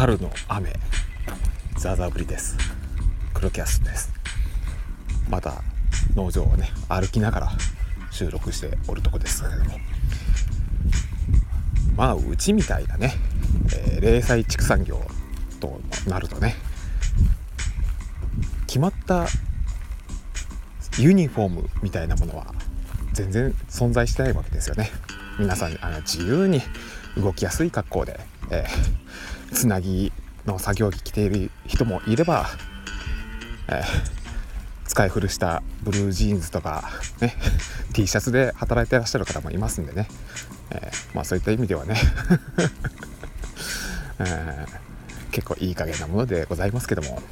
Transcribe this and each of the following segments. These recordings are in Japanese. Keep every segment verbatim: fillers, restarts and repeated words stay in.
春の雨、ザーザー降りです。黒キャストです。また農場をね歩きながら収録しておるとこですけれども、まあうちみたいなね、えー、零細畜産業となるとね、決まったユニフォームみたいなものは全然存在してないわけですよね。皆さんあの自由に動きやすい格好で、えー、つなぎの作業着着ている人もいれば、えー、使い古したブルージーンズとか、ね、T シャツで働いていらっしゃる方もいますんでね、えーまあ、そういった意味ではね、えー、結構いい加減なものでございますけども、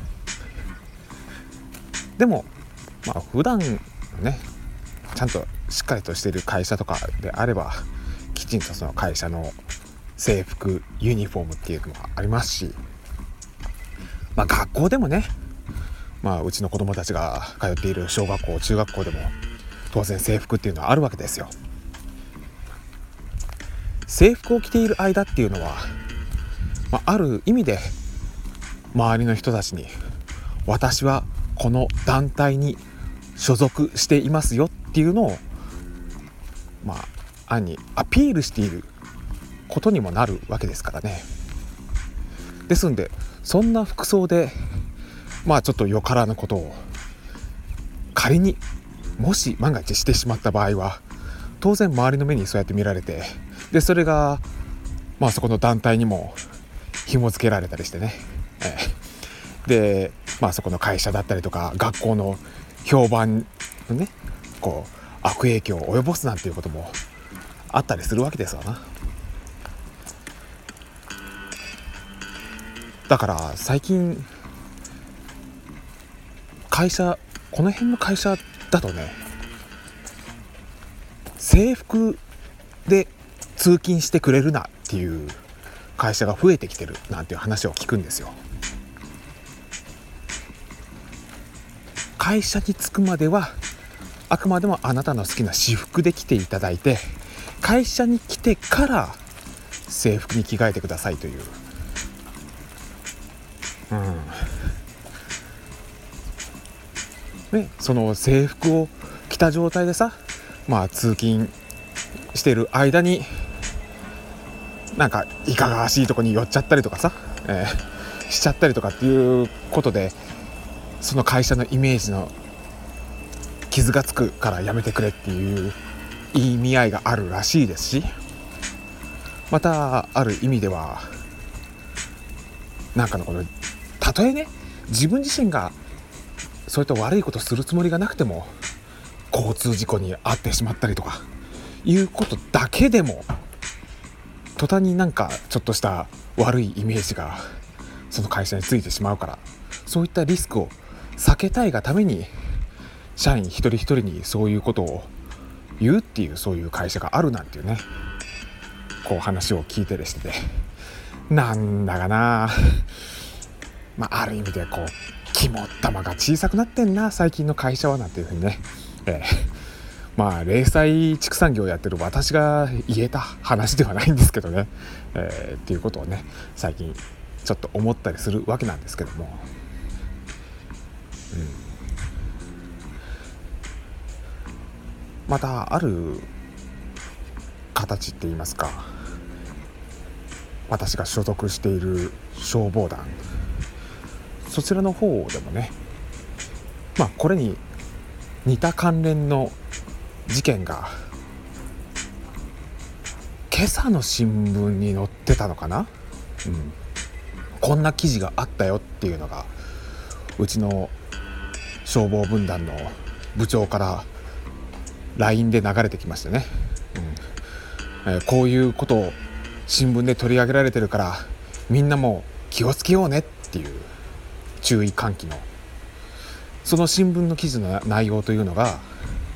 でも、まあ、普段ねちゃんとしっかりとしている会社とかであれば、きちんとその会社の制服ユニフォームっていうのがありますし、まあ、学校でもね、まあ、うちの子供たちが通っている小学校中学校でも当然制服っていうのはあるわけですよ。制服を着ている間っていうのは、まあ、ある意味で周りの人たちに私はこの団体に所属していますよっていうのを、まあ、暗にアピールしていることにもなるわけですからね。ですんでそんな服装でまあちょっとよからぬことを仮にもし万が一してしまった場合は、当然周りの目にそうやって見られて、でそれがまあそこの団体にも紐付けられたりしてね、えー、でまあそこの会社だったりとか学校の評判のねこう悪影響を及ぼすなんていうこともあったりするわけですわな。だから最近会社この辺の会社だとね、制服で通勤してくれるなっていう会社が増えてきてるなんていう話を聞くんですよ。会社に着くまではあくまでもあなたの好きな私服で来ていただいて、会社に来てから制服に着替えてくださいという、うんね、その制服を着た状態でさ、まあ通勤している間になんかいかがわしいとこに寄っちゃったりとかさ、えー、しちゃったりとかっていうことで、その会社のイメージの傷がつくからやめてくれっていう意味合いがあるらしいですし、またある意味ではなんかのこのたとえね自分自身がそういった悪いことするつもりがなくても交通事故に遭ってしまったりとかいうことだけでも途端になんかちょっとした悪いイメージがその会社についてしまうから、そういったリスクを避けたいがために社員一人一人にそういうことを言うっていう、そういう会社があるなんていうね、こう話を聞いてでしてて、なんだかな、まあある意味でこう肝っ玉が小さくなってんな最近の会社はなんていうふうにね、えー、まあ零細畜産業やってる私が言えた話ではないんですけどね、えー、っていうことをね最近ちょっと思ったりするわけなんですけども、うん、またある形って言いますか、私が所属している消防団、そちらの方でもね、まあこれに似た関連の事件が今朝の新聞に載ってたのかな、うん、こんな記事があったよっていうのがうちの消防分団の部長から ライン で流れてきましてね、うんえー、こういうことを新聞で取り上げられてるからみんなも気をつけようねっていう注意喚起の、その新聞の記事の内容というのが、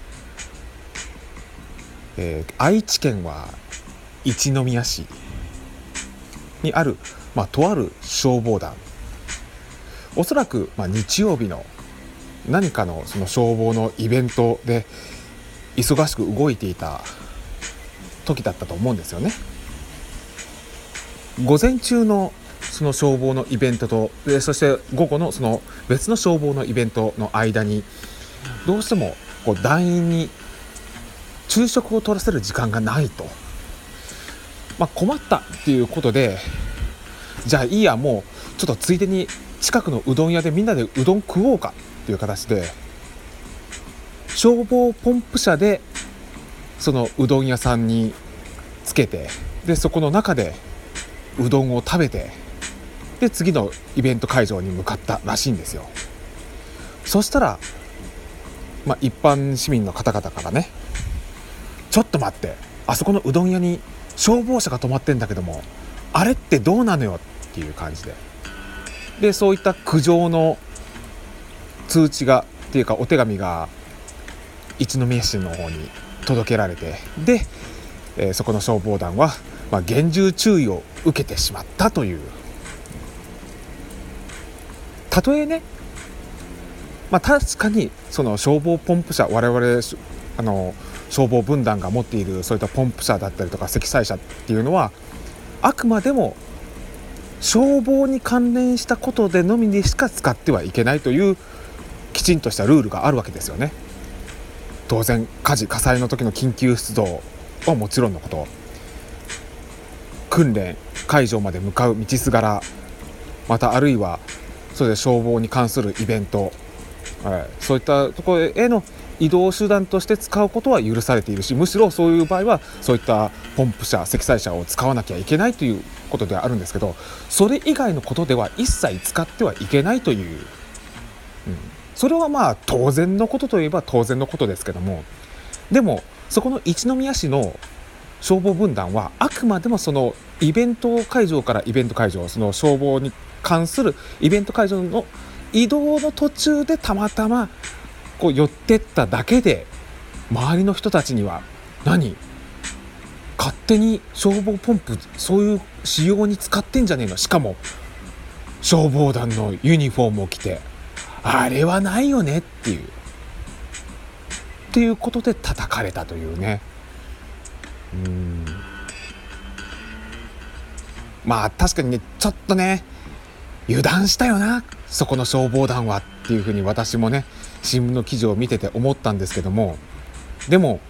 えー、愛知県は一宮市にある、まあ、とある消防団、おそらく、まあ、日曜日の何かのその消防のイベントで忙しく動いていた時だったと思うんですよね。午前中のその消防のイベントと、でそして午後のその別の消防のイベントの間にどうしてもこう団員に昼食を取らせる時間がないと、まあ、困ったっていうことで、じゃあいいや、もうちょっとついでに近くのうどん屋でみんなでうどん食おうかっていう形で、消防ポンプ車でそのうどん屋さんにつけて、でそこの中でうどんを食べて、で次のイベント会場に向かったらしいんですよ。そしたら、まあ、一般市民の方々からね、ちょっと待って、あそこのうどん屋に消防車が止まってんだけども、あれってどうなのよっていう感じで、でそういった苦情の通知がっていうかお手紙が一宮市の方に届けられて、で、えー、そこの消防団は、まあ、厳重注意を受けてしまったという。たとえね、まあ、確かにその消防ポンプ車、我々あの消防分団が持っているそういったポンプ車だったりとか積載車っていうのは、あくまでも消防に関連したことでのみにしか使ってはいけないというきちんとしたルールがあるわけですよね。当然火事火災の時の緊急出動はもちろんのこと、訓練会場まで向かう道すがら、またあるいはそれで消防に関するイベント、はい、そういったところへの移動手段として使うことは許されているし、むしろそういう場合はそういったポンプ車積載車を使わなきゃいけないということではあるんですけど、それ以外のことでは一切使ってはいけないという、うん、それはまあ当然のことといえば当然のことですけども、でもそこの一宮市の消防分団はあくまでもそのイベント会場からイベント会場、その消防に関するイベント会場の移動の途中でたまたまこう寄ってっただけで、周りの人たちには何勝手に消防ポンプそういう仕様に使ってんじゃねえの、しかも消防団のユニフォームを着て、あれはないよねっていうっていうことで叩かれたというね。うーんまあ確かにね、ちょっとね油断したよなそこの消防団はっていうふうに私もね新聞の記事を見てて思ったんですけども、でも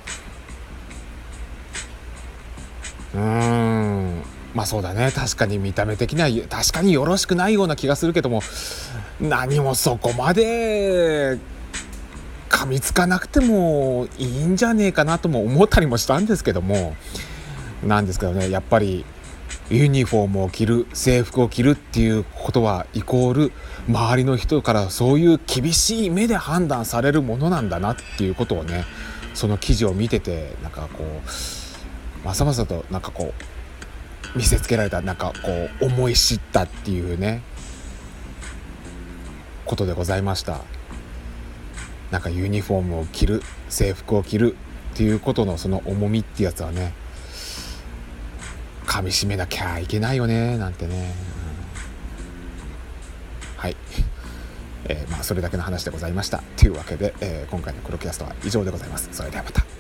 うーんまあそうだね、確かに見た目的には確かによろしくないような気がするけども、何もそこまで噛みつかなくてもいいんじゃねえかなとも思ったりもしたんですけども、なんですけどね、やっぱりユニフォームを着る、制服を着るっていうことはイコール周りの人からそういう厳しい目で判断されるものなんだなっていうことをね、その記事を見ててなんかこうまさまさとなんかこう見せつけられた、なんかこう思い知ったっていうねことでございました。なんかユニフォームを着る、制服を着るっていうことのその重みってやつはね、噛み締めなきゃいけないよねなんてね、うん、はい、えー、まあそれだけの話でございましたというわけで、えー、今回のクロキャストは以上でございます。それではまた。